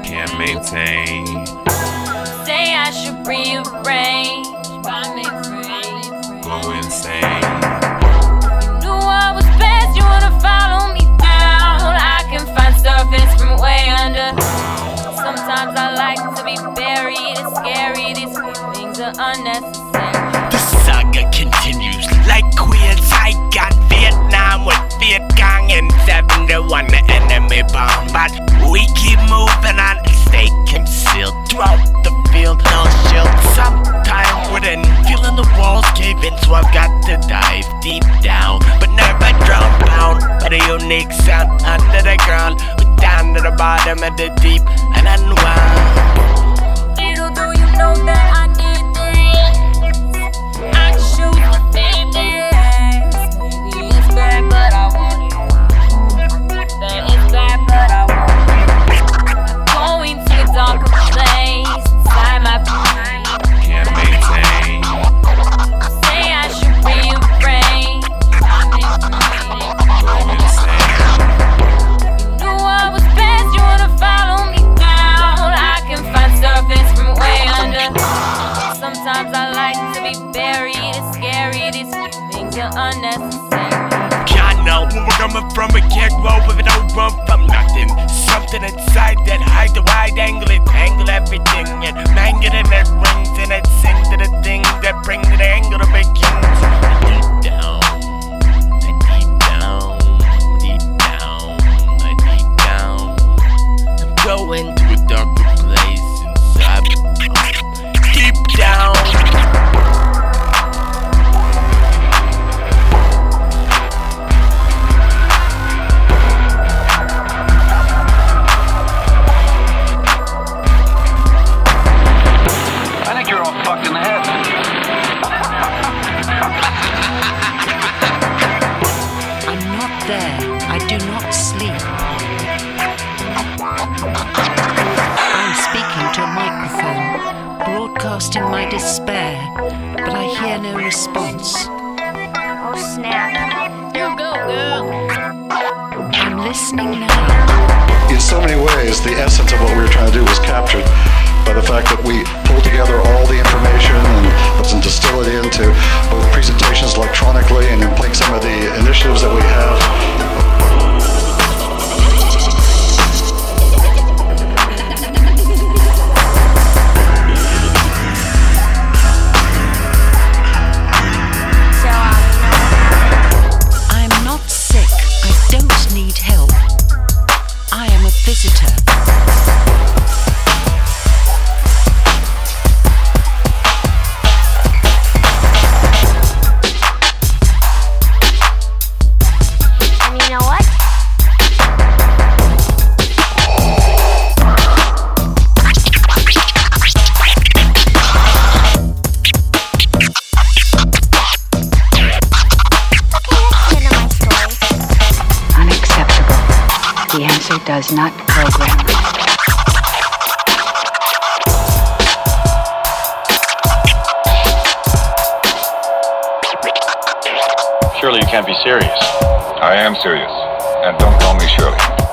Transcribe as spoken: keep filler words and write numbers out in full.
can't maintain. Say I should rearrange, buy me free, Go insane. You knew I was best, you wanna follow me down. I can find surface from way under. Sometimes I like to be buried, it's scary, these feelings are unnecessary. The saga continues like Queer Saigon, Vietnam with Viet Cong and seven to one the enemy bomb. But we keep moving on and stay concealed throughout the field, no shield. Sometime within, feeling the walls cave in, so I've got to dive deep down, but never drown, bound by the unique sound under the ground. We're down to the bottom of the deep and unwound. Little do you know that I need this. I can shoot the fitness. Maybe it's bad, but I want it. That it's bad, but I want it. I'm going to a darker place inside my brain. Can't maintain. Say I should rearrange. I'm in Go insane. You knew I was best, you wanna follow me down. I can find surface from way under. Sometimes I like to be buried, it's scary, these feelings are unnecessary. Can't know where we're coming from, we can't grow if it don't run from nothing. Something inside that hides the wide angle, it tangle everything and mangle and it rings and it sings to the thing that brings the angle to begins. Deep down, deep down, deep down, deep down. I'm going to a darker place inside. Deep down. I think you're all fucked in the head. I'm not there. I do not sleep. I'm speaking to a microphone, broadcasting my despair, but I hear no response. Oh snap. You go, girl. I'm listening now. In so many ways, the essence of what we were trying to do was captured by the fact that we pulled together all the information and let's distill it into both presentations electronically and implement some of the initiatives that we have. I'm not sick. I don't need help. I am a visitor. And you know what? Unacceptable. The answer does not program. Surely you can't be serious. I am serious. And don't call me Shirley.